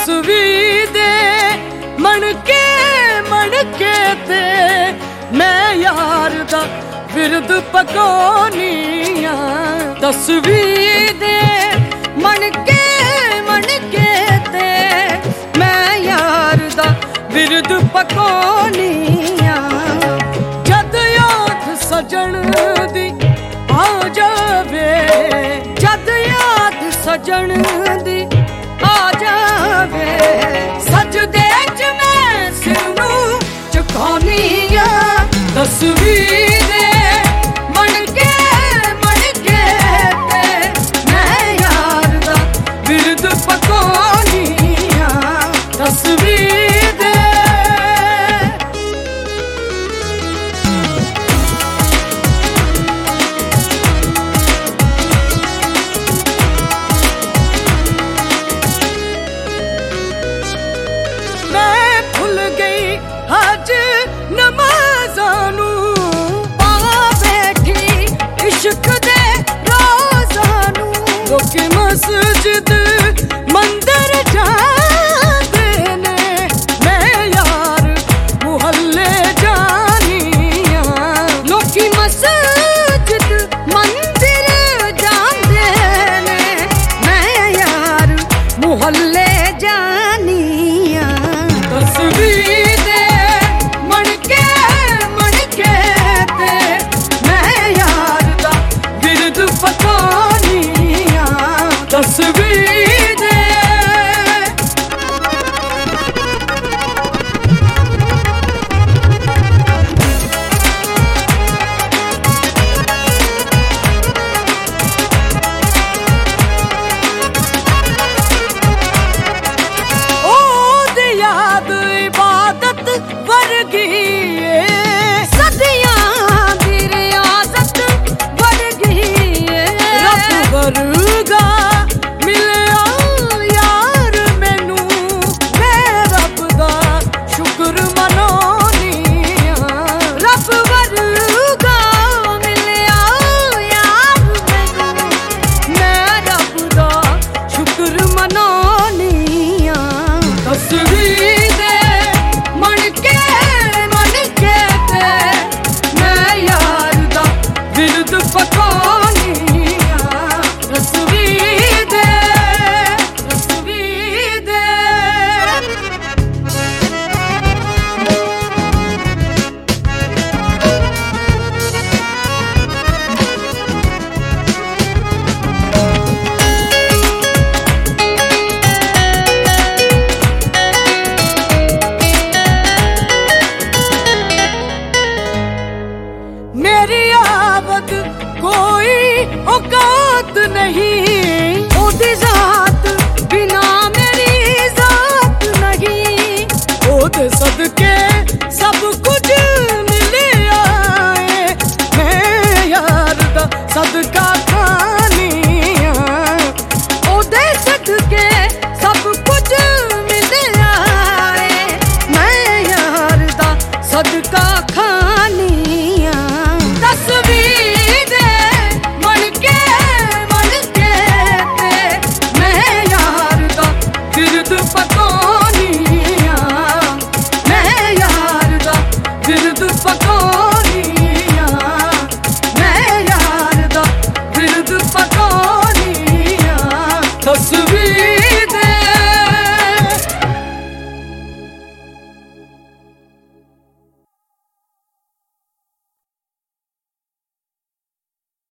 तस्वीर दे मणके ते मैं यार दा विरद पकानिया। तस्वीर दे मणके ते मैं यार दा विरद पकानिया। जद याद सजन दी आ जावे, जद याद सजन दी आ जावे, सजदे च मैं सिर नू झुकानिया। तस्वीर दे मणके ते मैं यार दा विरद पकानिया। तस्वीर दे हज नमाज़ानू पा बैठी इश्क दे रोज़ानू। लोकी मस्जिद मंदिर जांदे ने, मैं यार मुहल्ले जानिया। लोकी मस्जिद मंदिर जांदे ने, मैं यार मुहल्ले जानिया। तस्वीर तस्वीर दे ओ याद इबादत वर्गी सदियां दी रियासत वर्गी रब वर्गा कोई औकात नहीं, ओदी जात बिना मेरी जात नहीं। ओदे सदके सब कुछ मिले आए, मैं यार दा सदका खानिया। ओदे सदके सब कुछ मिले आए, मैं यार दा सदका खानिया। तस्वीर तस्वीर